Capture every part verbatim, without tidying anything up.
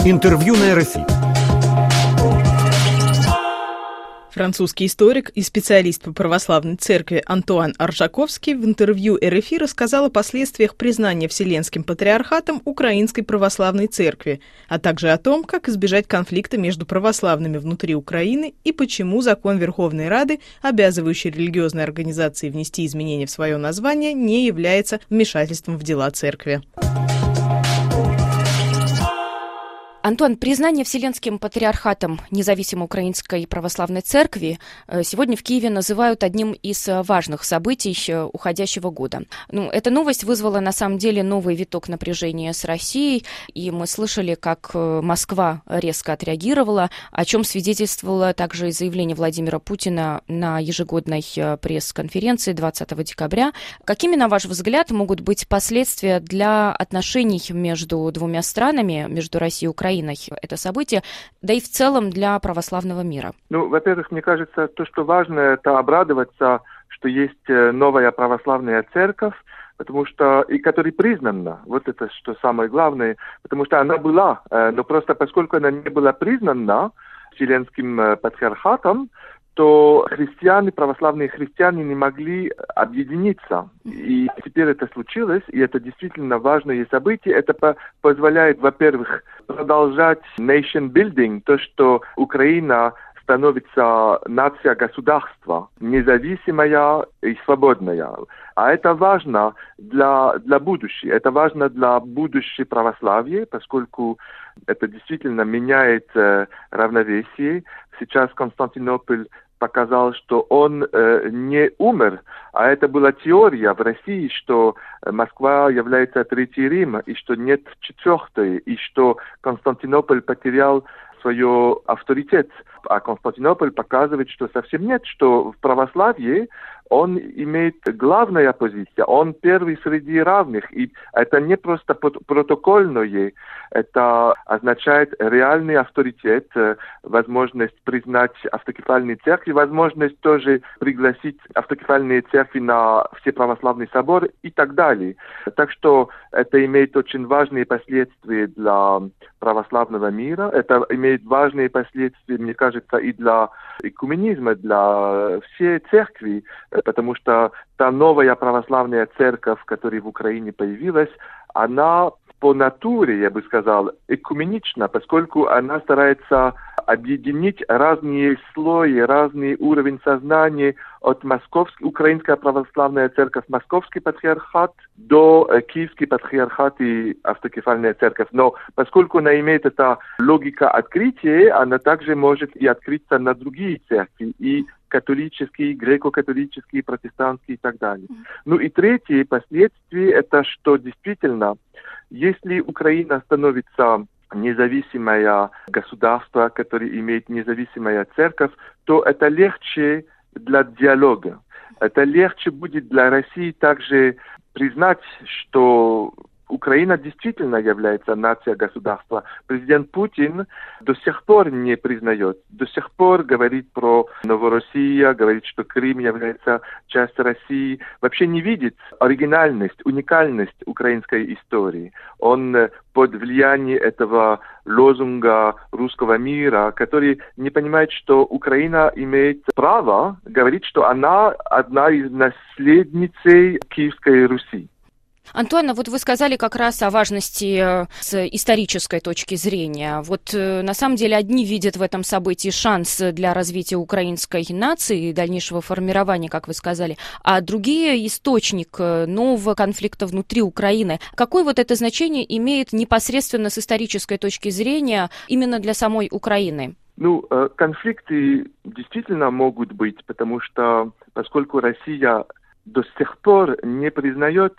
Интервью на эр эф и. Французский историк и специалист по православной церкви Антуан Аржаковский в интервью эр эф и рассказал о последствиях признания Вселенским патриархатом Украинской православной церкви, а также о том, как избежать конфликта между православными внутри Украины и почему закон Верховной Рады, обязывающий религиозные организации внести изменения в свое название, не является вмешательством в дела церкви. Антон, признание Вселенским патриархатом независимой Украинской православной церкви сегодня в Киеве называют одним из важных событий уходящего года. Ну, эта новость вызвала на самом деле новый виток напряжения с Россией, и мы слышали, как Москва резко отреагировала, о чем свидетельствовало также и заявление Владимира Путина на ежегодной пресс-конференции двадцатого декабря. Какими, на ваш взгляд, могут быть последствия для отношений между двумя странами, между Россией и Украиной? Это событие, да и в целом для православного мира? Ну, во-первых, мне кажется, то, что важно, это обрадоваться, что есть новая православная церковь, потому что, и которая признана, вот это что самое главное, потому что она была, но просто поскольку она не была признана Вселенским патриархатом, то христиане, православные христиане не могли объединиться. И теперь это случилось, и это действительно важное событие. Это по- позволяет, во-первых, продолжать nation building, то, что Украина становится нация-государство, независимая и свободная. А это важно для, для будущего. Это важно для будущего православия, поскольку это действительно меняет э, равновесие. Сейчас Константинополь показал, что он э, не умер, а это была теория в России, что Москва является Третий Рим, и что нет четвертой, и что Константинополь потерял свой авторитет. А Константинополь показывает, что совсем нет, что в православии он имеет главная позиция, он первый среди равных. И это не просто протокольное, это означает реальный авторитет, возможность признать автокефальные церкви, возможность тоже пригласить автокефальные церкви на все православные соборы и так далее. Так что это имеет очень важные последствия для православного мира, это имеет важные последствия, мне кажется, и для экуменизма, для всей церкви, потому что та новая православная церковь, которая в Украине появилась, она по натуре, я бы сказал, экуменична, поскольку она старается объединить разные слои, разный уровень сознания от Московской, Украинская православная церковь, Московский патриархат до э, Киевский патриархат и автокефальная церковь. Но поскольку она имеет эта логика открытия, она также может и открыться на другие церкви, и католические, греко-католические, протестантские и так далее. Ну и третье последствие, это что действительно, если Украина становится независимое государство, которое имеет независимая церковь, то это легче для диалога. Это легче будет для России также признать, что Украина действительно является нацией-государства. Президент Путин до сих пор не признает, до сих пор говорит про Новороссию, говорит, что Крым является частью России, вообще не видит оригинальность, уникальность украинской истории. Он под влиянием этого лозунга русского мира, который не понимает, что Украина имеет право говорить, что она одна из наследниц Киевской Руси. Антон, вот вы сказали как раз о важности с исторической точки зрения. Вот на самом деле одни видят в этом событии шанс для развития украинской нации и дальнейшего формирования, как вы сказали, а другие — источник нового конфликта внутри Украины. Какое вот это значение имеет непосредственно с исторической точки зрения именно для самой Украины? Ну, конфликты действительно могут быть, потому что поскольку Россия до сих пор не признает,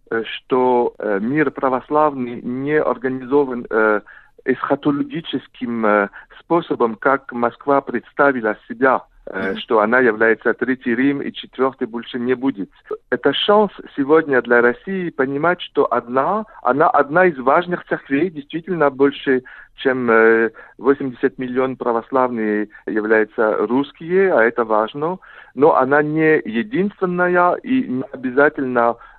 что э, мир православный не организован э, эсхатологическим э, способом, как Москва представила себя, э, mm-hmm. что она является Третий Рим и Четвертый больше не будет. Это шанс сегодня для России понимать, что одна, она одна из важных церквей, действительно больше, чем э, восемьдесят миллионов православных являются русские, а это важно, но она не единственная и не обязательно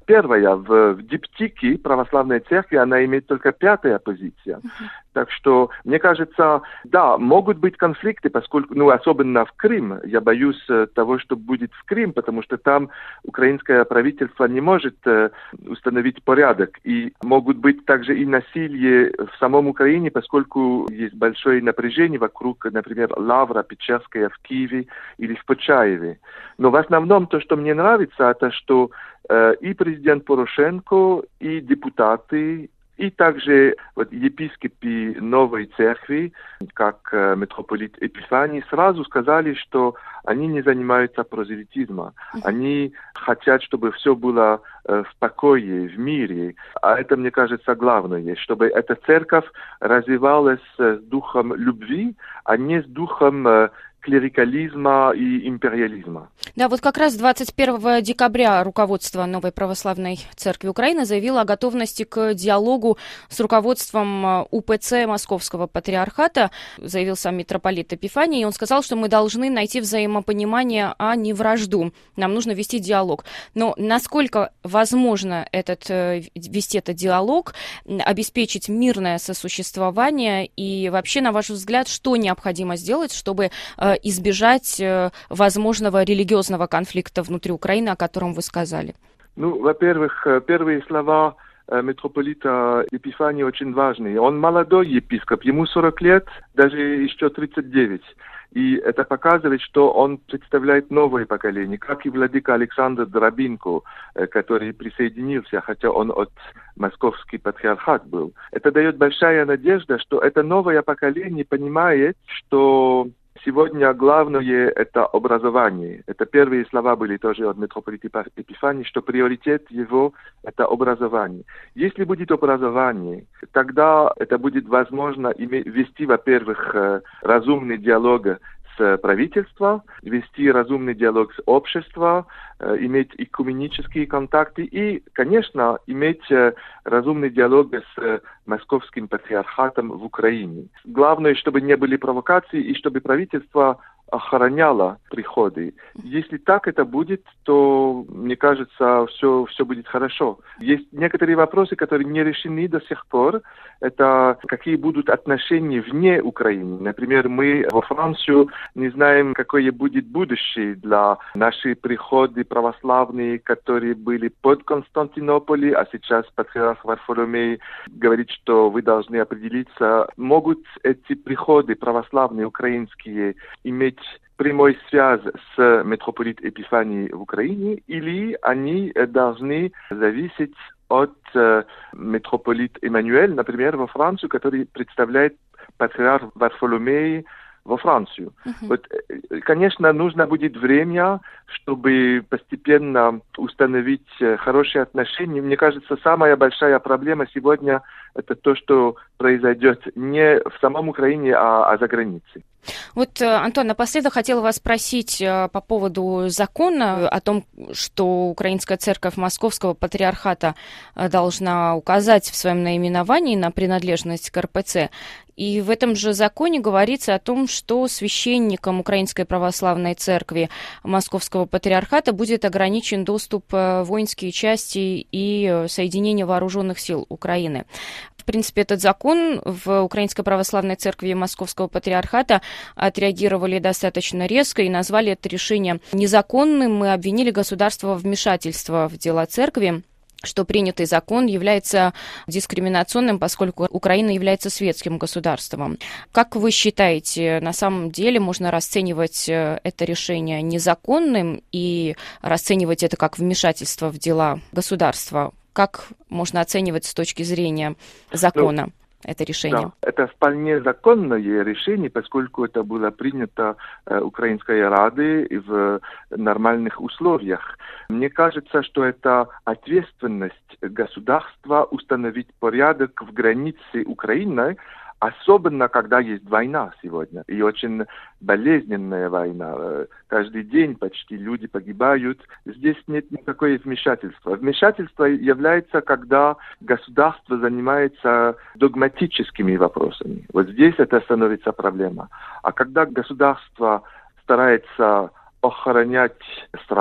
первая. В, в диптике православной церкви она имеет только пятая позиция. Uh-huh. Так что, мне кажется, да, могут быть конфликты, поскольку, ну, особенно в Крым. Я боюсь того, что будет в Крым, потому что там украинское правительство не может э, установить порядок. И могут быть также и насилие в самом Украине, поскольку есть большое напряжение вокруг, например, Лавра Печерская в Киеве или в Почаеве. Но в основном то, что мне нравится, это что э, и президент Порошенко, и депутаты, и также вот, епископы новой церкви, как э, митрополит Эпифаний, сразу сказали, что они не занимаются прозелитизмом. Они хотят, чтобы все было э, в покое, в мире. А это, мне кажется, главное, чтобы эта церковь развивалась с духом любви, а не с духом э, клерикализма и империализма. Да, вот как раз двадцать первого декабря руководство Новой Православной Церкви Украины заявило о готовности к диалогу с руководством УПЦ Московского Патриархата, заявил сам митрополит Эпифаний, и он сказал, что мы должны найти взаимопонимание, а не вражду. Нам нужно вести диалог. Но насколько возможно этот, вести этот диалог, обеспечить мирное сосуществование, и вообще, на ваш взгляд, что необходимо сделать, чтобы избежать возможного религиозного конфликта внутри Украины, о котором вы сказали? Ну, во-первых, первые слова митрополита Эпифания очень важные. Он молодой епископ, ему сорок лет, даже еще тридцать девять. И это показывает, что он представляет новое поколение, как и владыка Александр Дробинко, который присоединился, хотя он от Московский патриархат был. Это дает большая надежда, что это новое поколение понимает, что сегодня главное – это образование. Это первые слова были тоже от митрополита Эпифания, что приоритет его – это образование. Если будет образование, тогда это будет возможно иметь, вести, во-первых, разумный диалог с правительством, вести разумный диалог с обществом, иметь экуменические контакты и, конечно, иметь разумный диалог с Московским патриархатом в Украине. Главное, чтобы не были провокации и чтобы правительство охраняло приходы. Если так это будет, то, мне кажется, все, все будет хорошо. Есть некоторые вопросы, которые не решены до сих пор. Это какие будут отношения вне Украины. Например, мы во Францию не знаем, какое будет будущее для наших приходов православные, которые были под Константинополем, а сейчас патриарх Варфоломей говорит, что вы должны определиться, могут эти приходы православные украинские иметь прямой связь с митрополитом Эпифанией в Украине, или они должны зависеть от э, митрополита Эммануэль, например, во Францию, который представляет патриарх Варфоломей во Францию. Uh-huh. Вот, конечно, нужно будет время, чтобы постепенно установить хорошие отношения. Мне кажется, самая большая проблема сегодня – это то, что произойдет не в самом Украине, а, а за границей. Вот, Антон, напоследок хотела вас спросить по поводу закона о том, что Украинская церковь Московского Патриархата должна указать в своем наименовании на принадлежность к эр пэ цэ. И в этом же законе говорится о том, что священникам Украинской Православной Церкви Московского Патриархата будет ограничен доступ в воинские части и соединения вооруженных сил Украины. В принципе, этот закон в Украинской Православной Церкви Московского Патриархата отреагировали достаточно резко и назвали это решение незаконным. Мы обвинили государство в вмешательстве в дела церкви, что принятый закон является дискриминационным, поскольку Украина является светским государством. Как вы считаете, на самом деле можно расценивать это решение незаконным и расценивать это как вмешательство в дела государства? Как можно оценивать с точки зрения закона ну, это решение? Да, это вполне законное решение, поскольку это было принято э, Украинской Радой в нормальных условиях. Мне кажется, что это ответственность государства установить порядок в границе Украины, особенно когда есть война сегодня, и очень болезненная война. Каждый день почти люди погибают. Здесь нет никакого вмешательства. Вмешательство является, когда государство занимается догматическими вопросами. Вот здесь это становится проблема. А когда государство старается охранять страну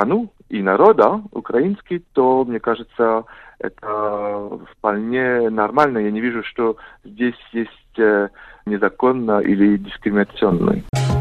и народа украинский, то, мне кажется, это вполне нормально. Я не вижу, что здесь есть незаконно или дискриминационно.